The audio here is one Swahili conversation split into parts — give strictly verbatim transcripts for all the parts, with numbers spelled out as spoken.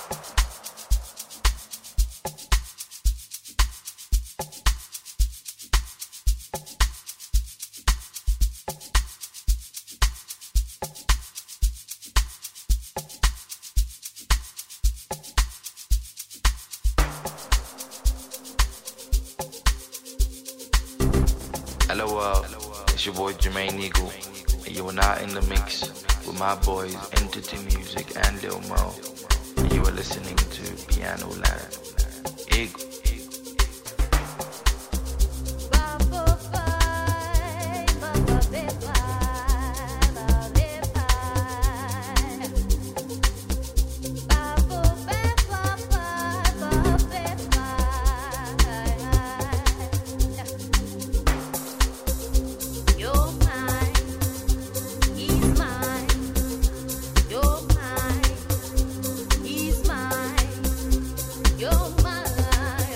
Hello, uh, it's your boy Jermaine Eagle, and you are now in the mix with my boys Entity Music and Lil Mo, and you are listening to Piano Land. Eagle. You're mine.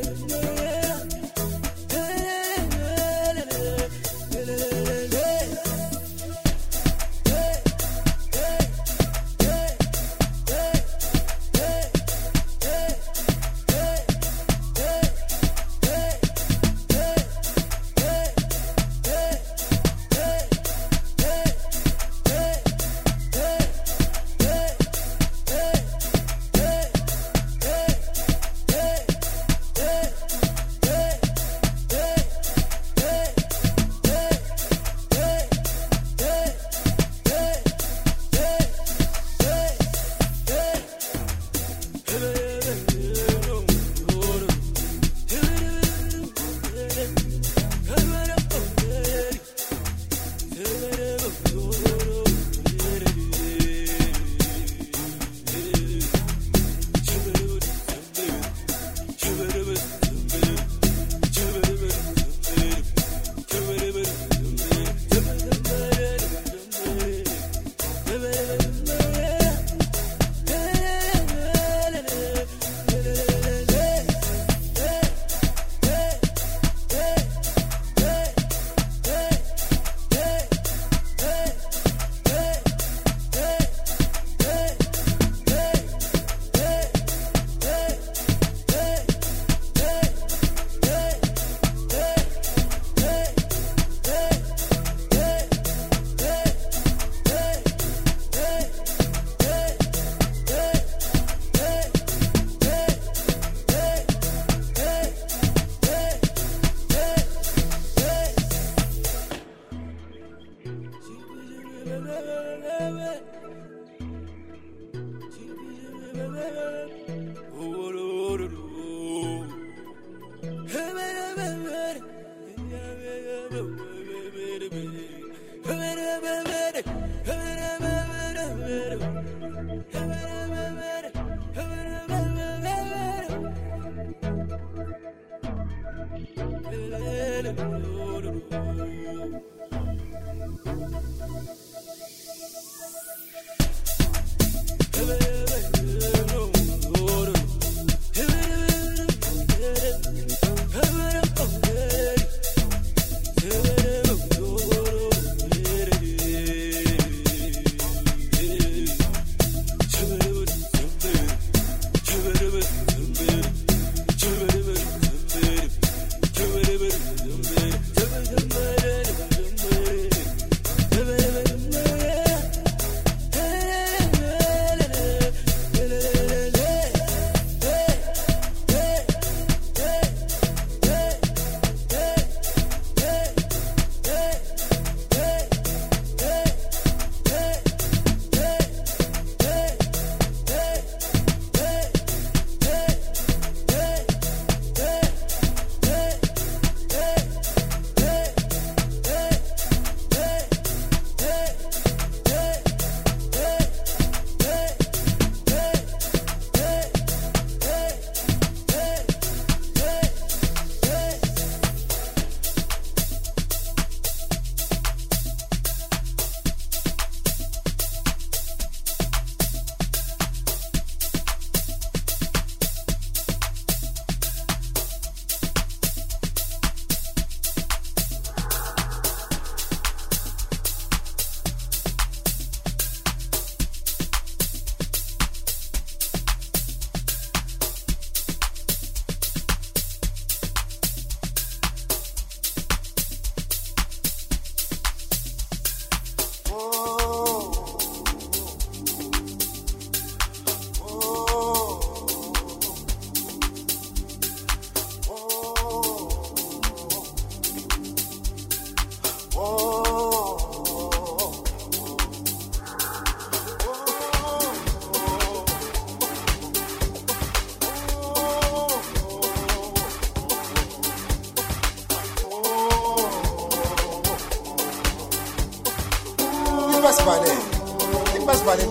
Basbane. In Basbane,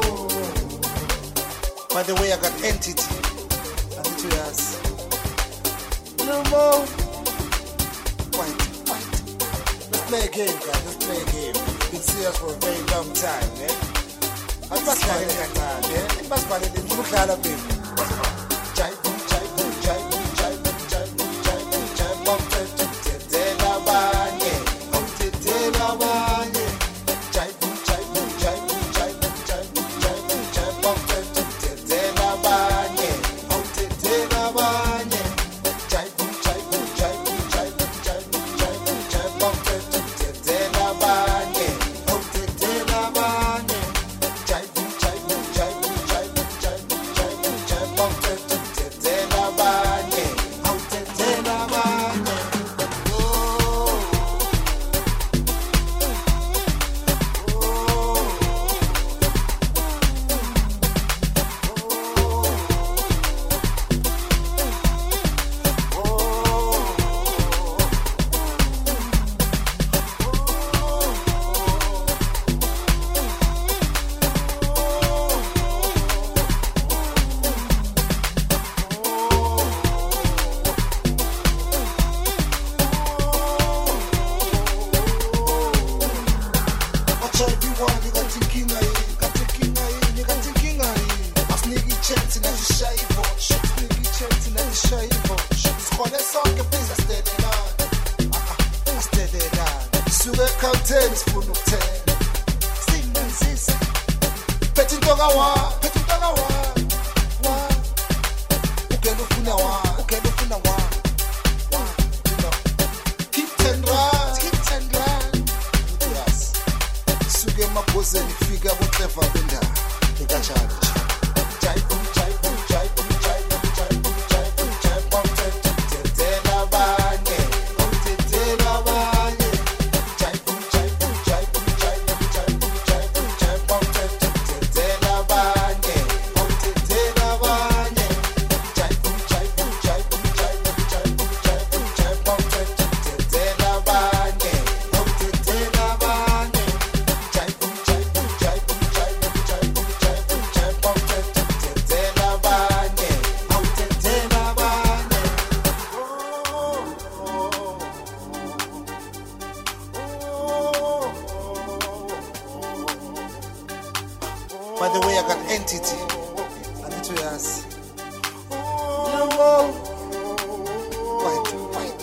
by the way, I got entity. And it was no more. Fight, fight. Let's play a game, guys. Let's play a game. We've been serious for a very long time, eh? I'm Basbane in that time, eh? In Basbane, in Mukala, baby. Jai, jai, jai, jai, Suke captain sifuna ukuthela Singizisa Phethe intoka wa Phethe intoka wa Wa Ugenda ufuna wa Ugenda ufuna wa Wa You know Keep ten rand Keep ten rand Yes Suke emabhozeni kufika botleva benda Ekachana Jaibu jaibu jaibu jaibu jaibu jaibu jaibu Tetela banye Tetela banye Jaibu jaibu jaibu jaibu jaibu jaibu jaibu Tetela banye Tetela banye Jaibu jaibu jaibu jaibu jaibu jaibu jaibu Tetela banye Tetela banye Jaibu jaibu jaibu jaibu jaibu jaibu jaibu Tetela banye Tetela banye By the way, I got entity. I need to ask. No, Wait, wait.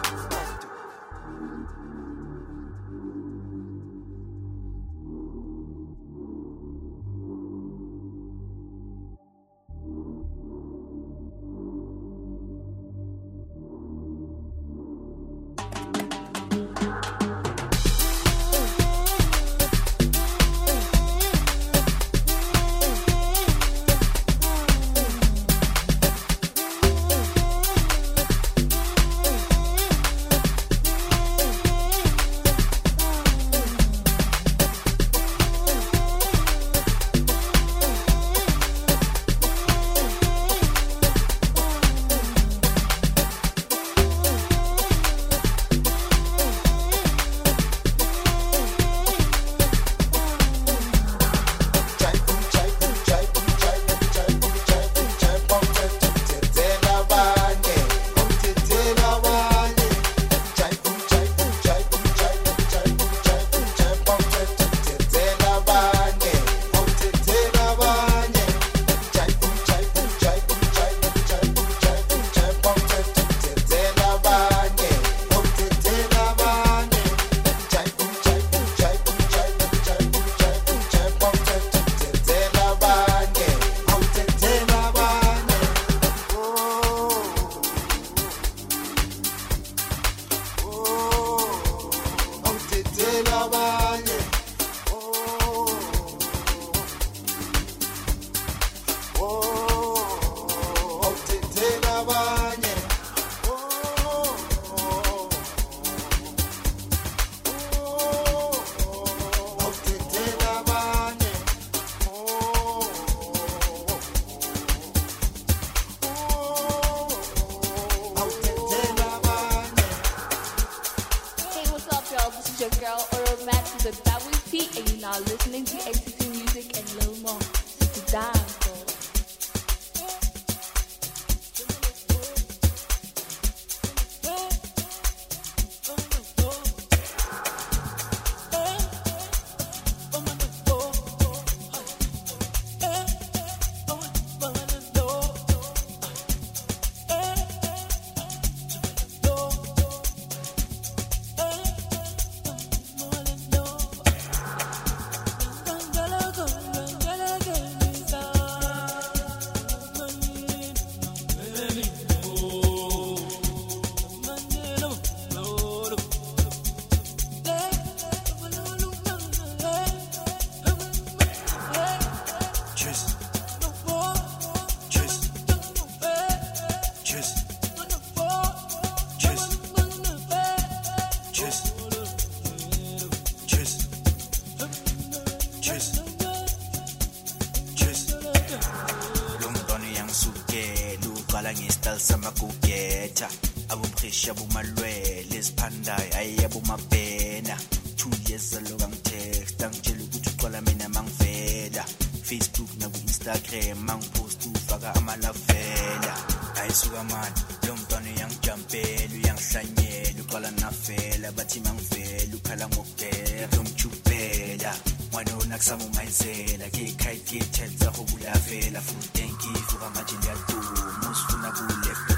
your girl Oro Max with a W P, and you're now listening to N T T Music and Lil Mo. Sit down, bro.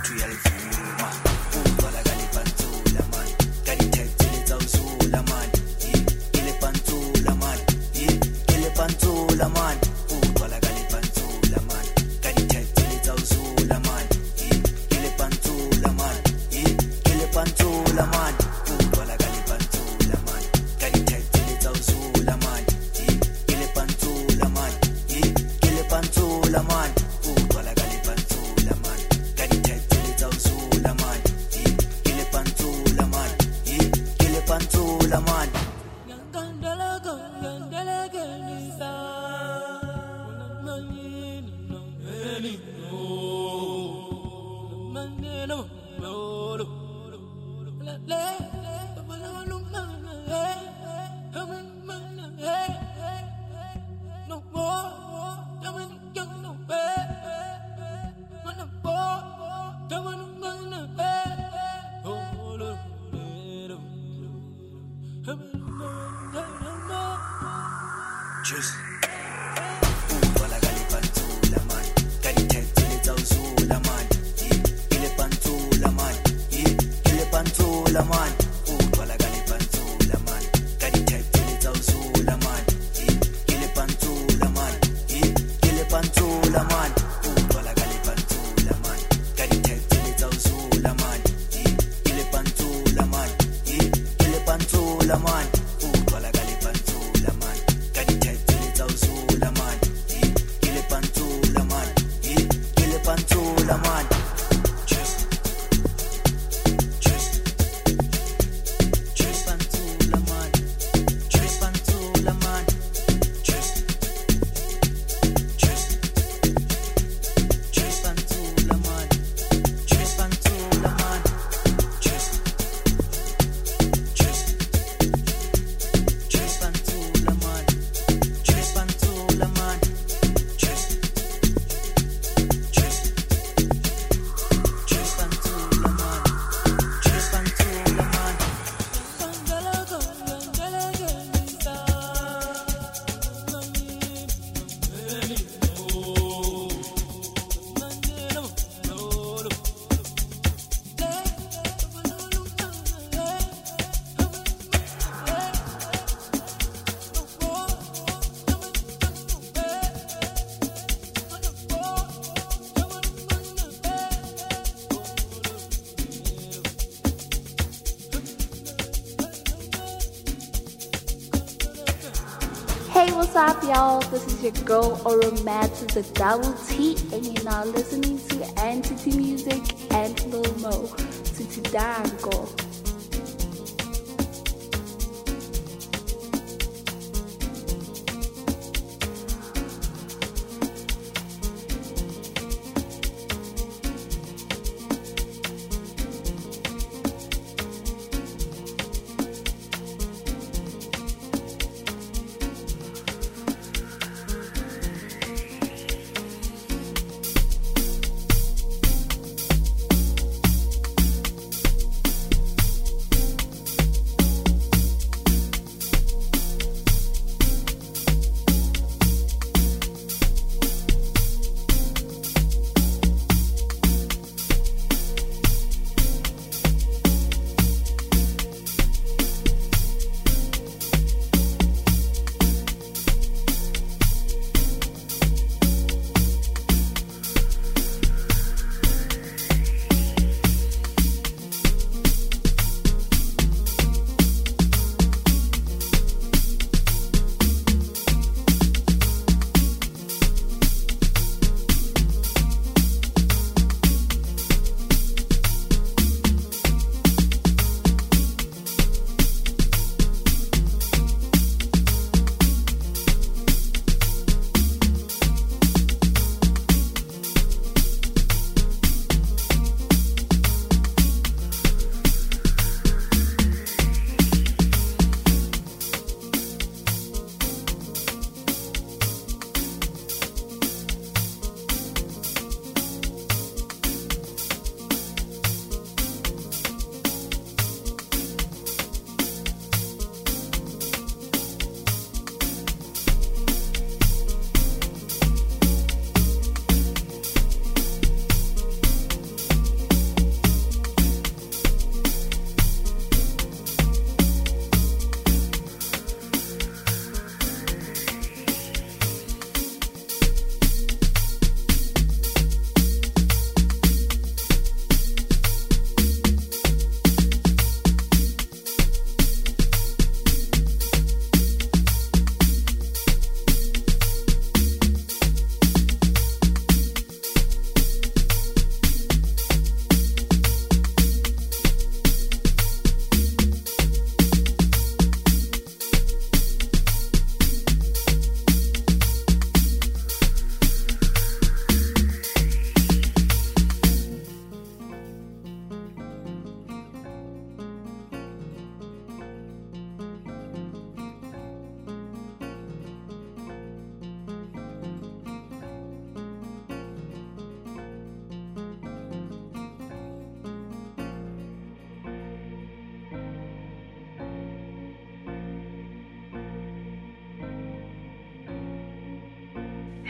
Got it tight till it's all so, man. pantula man, eh, kile pantula man, eh, kile pantula man. Just Wala gali pantula man, gali tete tauzula man, eh, kile pantula man, eh, kile pantula man. Wala gali pantula man, gali tete tauzula man, eh, kile pantula man, eh, kile pantula man. Wala gali pantula man, gali tete tauzula man, eh, kile pantula man, eh, kile pantula man. Wala gali pantula man, gali tete tauzula man, eh, kile pantula man, eh, kile pantula man. Just Just Just pantula man, just pantula man. Just Just Just pantula man, just pantula man. Just Just Just pantula man, just pantula man. Just Just Just pantula man, just pantula man. Hey, what's up, y'all? This is your girl Oromat with the double T, and you're now listening to Entity Music and Lil Mo. City Dango.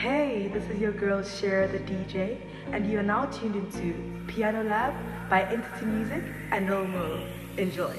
Hey, this is your girl Cher the D J, and you are now tuned into Piano Lab by Entity Music and Lil Mo. Enjoy.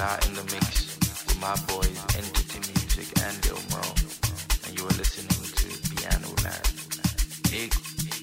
now in the mix with my boys Entity Music and Lil Mo, and you are listening to Piano Land. Big.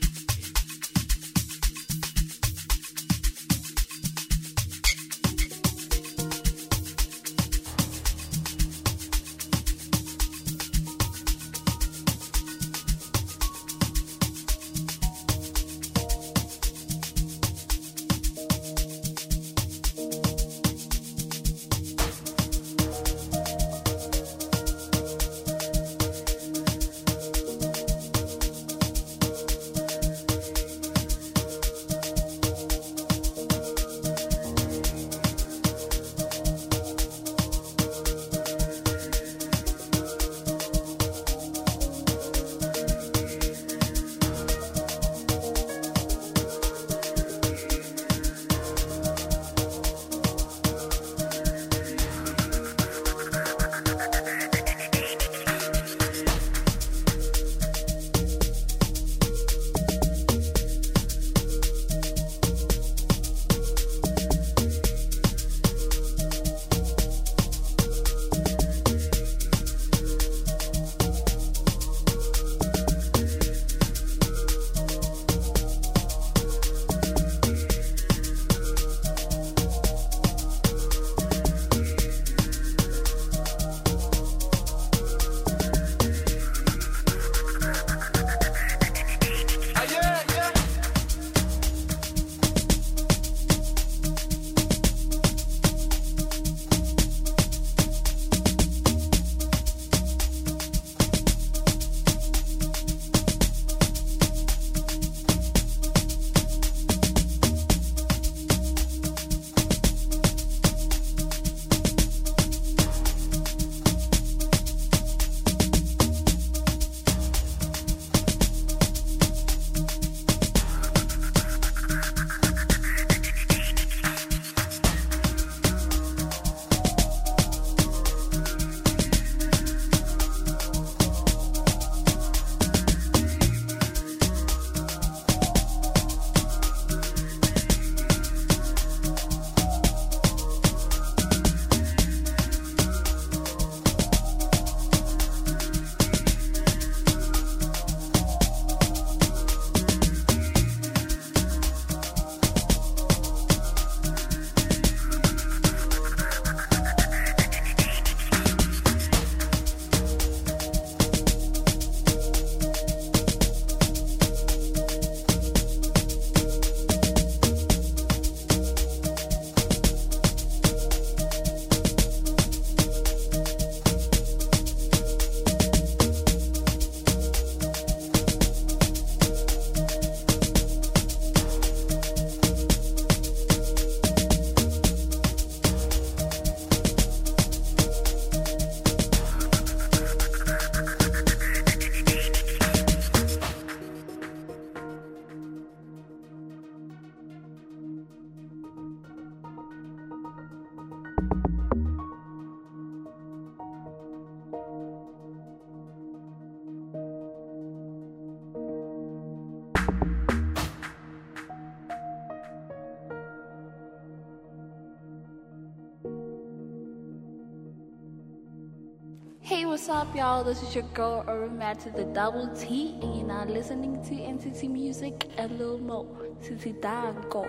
Hey, what's up, y'all? This is your girl, Urban to the Double T, and you're now listening to Entity Music and Lil Mo. Titi Dango.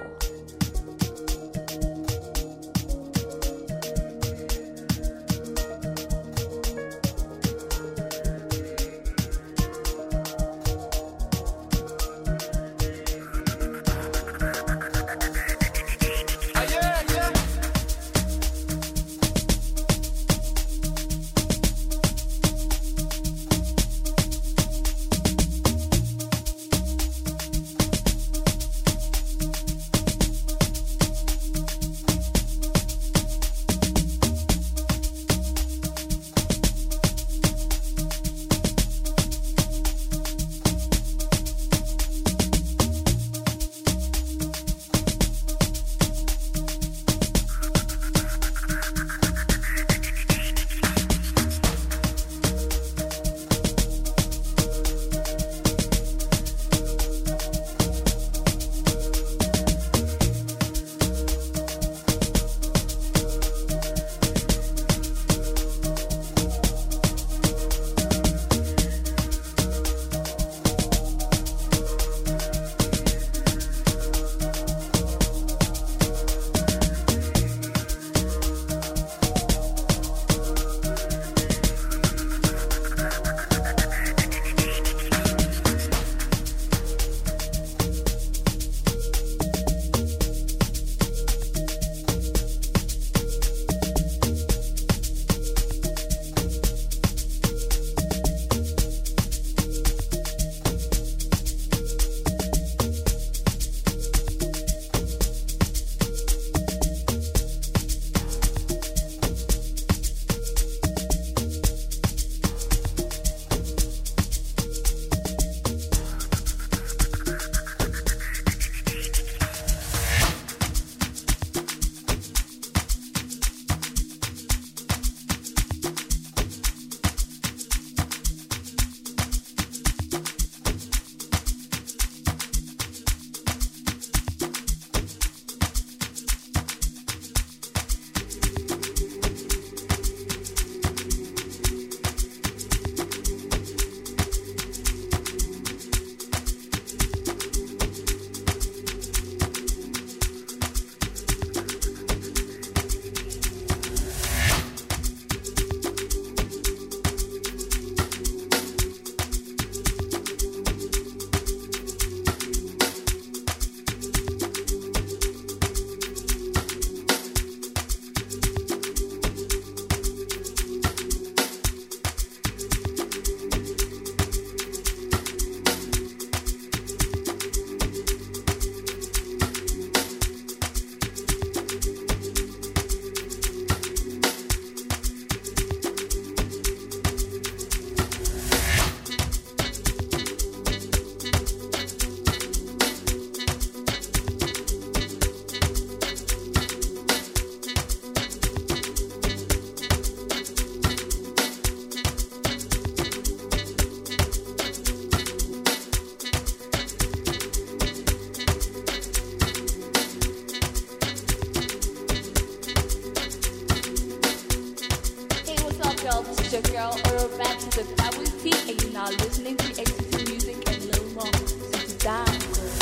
is your girl Oromat to the W T, and you're now listening to Entity Music and Lil Mo. So to die, girl.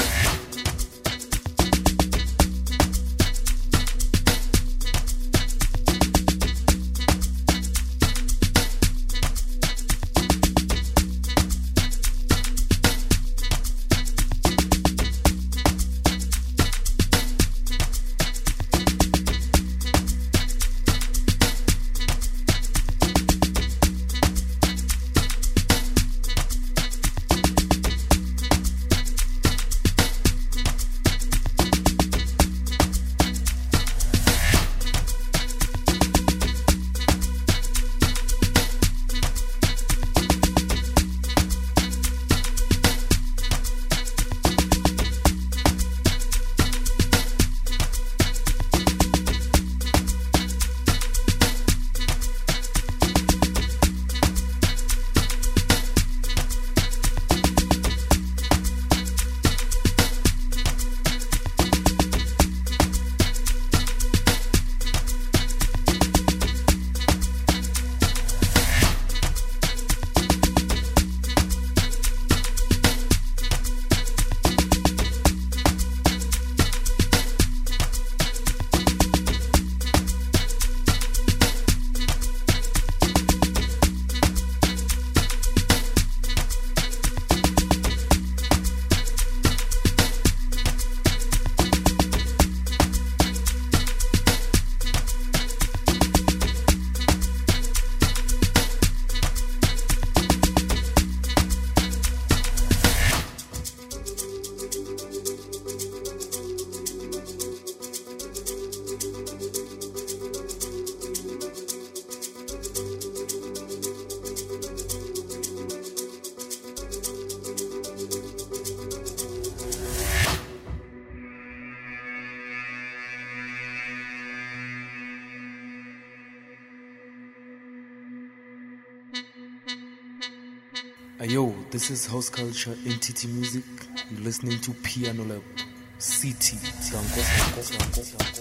Yo, this is House Culture Entity Music. You're listening to Piano Lab City. Sanko, Sanko, Sanko, Sanko.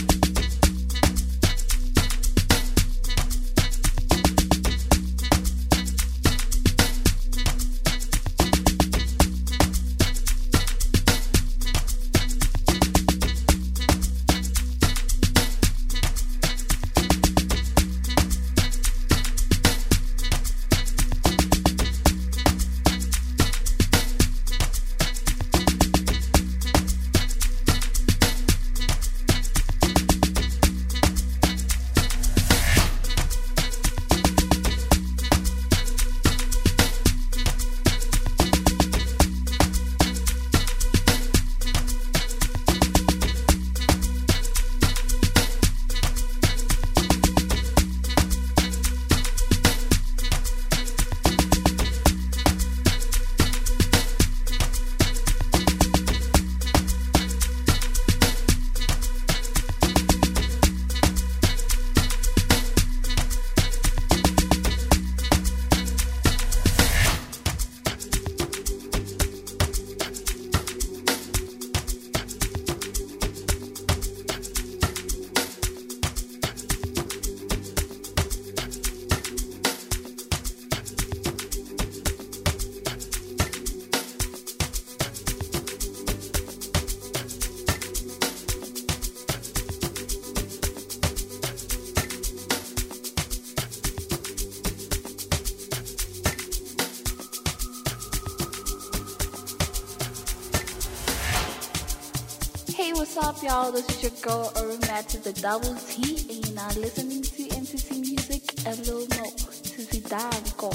What's up, y'all? This is your girl Oromat to the Double T, and you're now listening to Entity Music and Lil Mo to the Dango.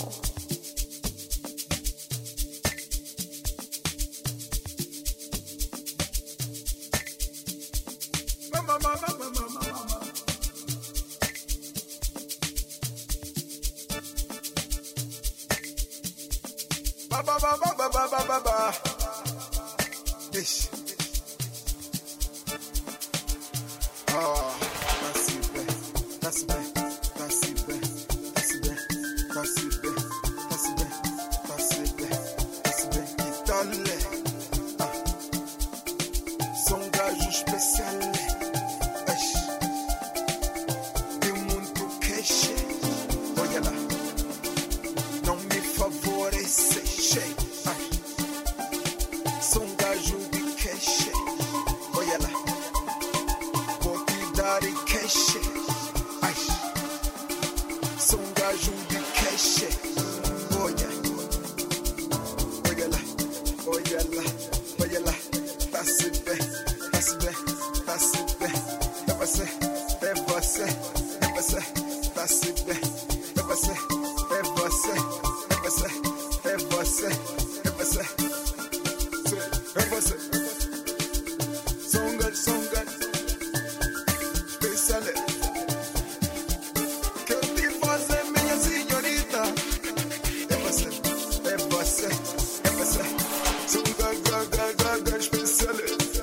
Ba ba ba ba ba ba ba ba. This. Oh, that's it, that's it, that's it, that's it, that's it, that's it, that's it, that's it, Italie. Ah, son gajo especial. Ash, de muito queixe. Olha lá. Daddy Cash. Ai. Sou um gajo de cash. Olha. Olha lá. Olha lá. Olha lá. Tá-se bem. Tá-se bem. Tá-se bem. É você. É você. É você. Tá-se bem. É você. É você. É você. É você. É você. É você. Sou um gajo. Sou um gajo. Especial. Que eu te fazer minha senhorita. É você. É você. É você. Sou um gajo. Gajo. Gajo. Especial.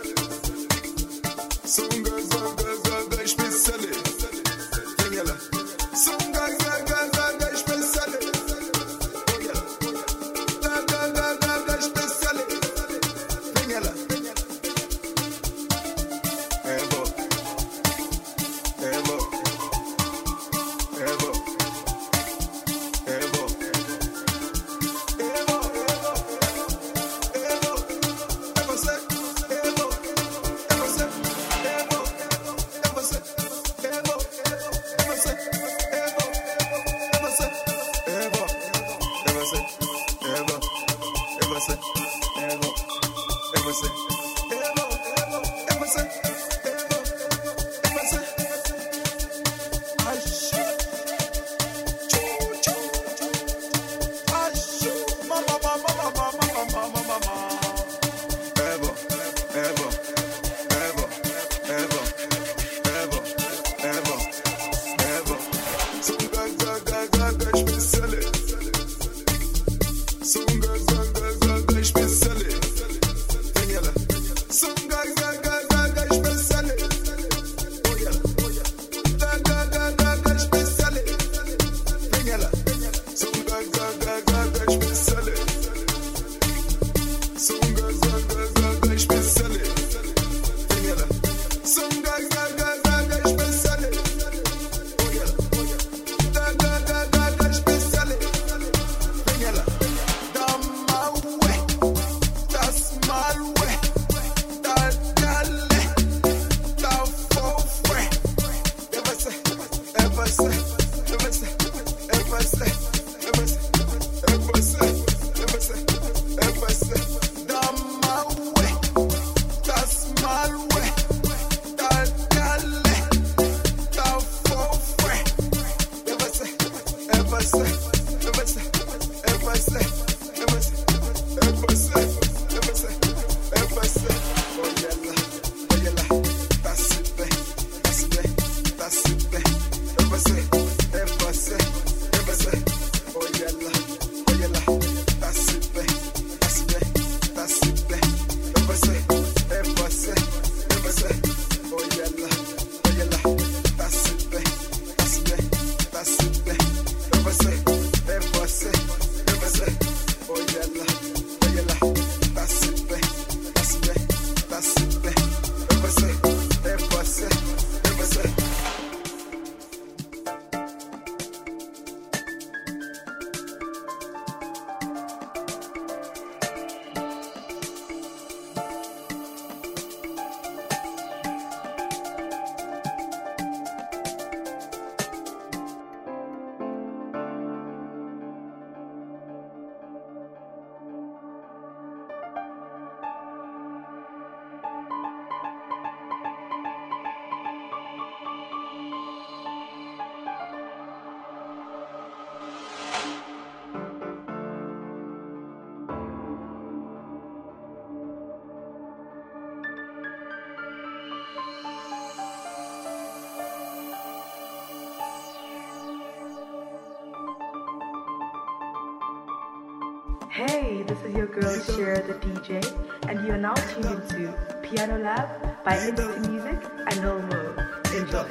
Sou um gajo. Gajo. Gajo. Especial. Venha lá. Sou um gajo. Gajo. Gajo. Especial. Olha lá. Gajo. Gajo. Gajo. Especial. Venha lá. É bom. É bom. É bom. É bom. É bom. É bom. É você. É bom. É você. É bom. É você. É bom. É você. É bom. É você. É bom. É você. É bom. É você. É bom. É você. É bom. É bom. É você. É bom. É você. Ai, shit. Tchu, tchu. Ai, shit. Mama, mama, mama, mama, mama, mama. É bom. É bom. É bom. É bom. É bom. É bom. É bom. Sou um gajo, gajo, gajo especial. Sou um gajo, gajo, gajo especial. Venha lá. Sou um gajo, gajo, gajo especial. Olha lá. Gajo, gajo, gajo especial. Venha lá. Sou um gajo, gajo, gajo especial. Sou um gajo, gajo, gajo especial. Venha lá. Sou um gajo, gajo, gajo especial. Olha lá. Gajo, gajo, gajo especial. Venha lá. Da malwe, das malwe, da dale, da fofre. É você, é você, é você, é você, é você, é você, é você, é você. Da malwe, das malwe, da dale, da fofre. É você, é você, é você, é você, é você, é você, é você, é você. Olha lá, olha lá, tá-se bem, tá-se bem, tá-se bem. É você, é você, é você. Olha lá, olha lá, tá-se bem, tá-se bem, tá-se bem. É você, é você, é você. Olha lá, olha lá, tá-se bem, tá-se bem, tá-se bem. É você, é você, é você. Olha lá, olha lá, tá-se bem, tá-se bem, tá-se bem. É você, é você, é você. Hey, this is your girl Cher the D J, and you are now tuned into Piano Lab by Entity Music and Lil Mo. Enjoy.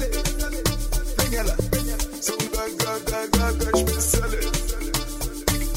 Some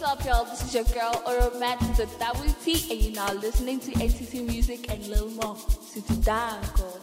What's up, y'all? This is your girl, Oromat to the W T, and you're now listening to N T T Music and Lil Mo. Sit down, girl.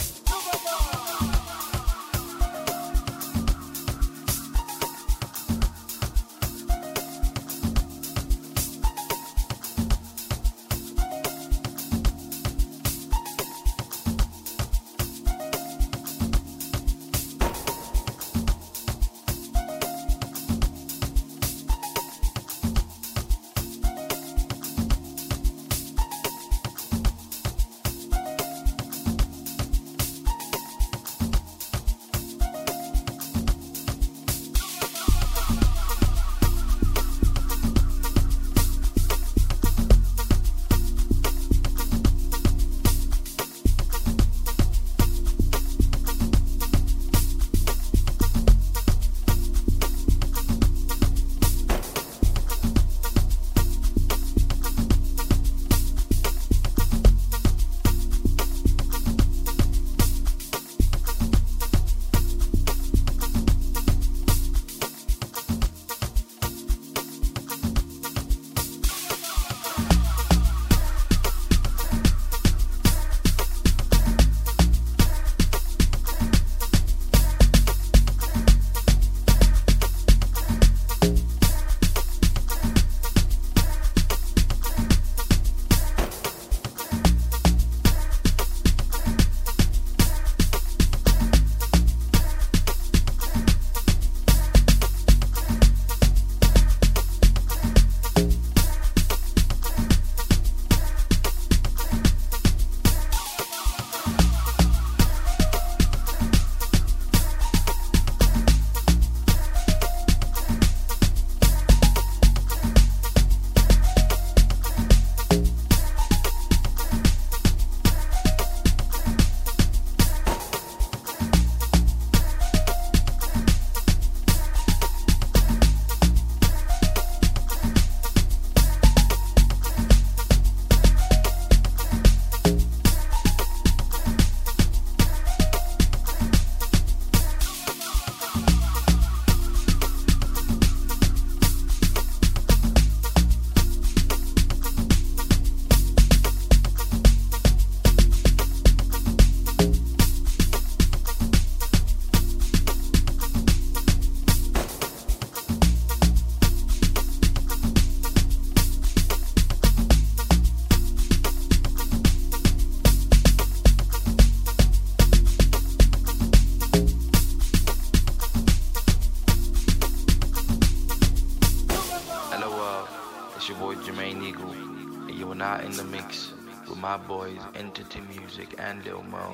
My boys, Entity Music and Lil Mo.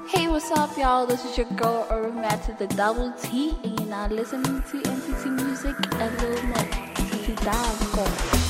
Hey, what's up, y'all? This is your girl, Aromat to the double T, and you're now listening to Entity Music and Lil Mo. To die, go.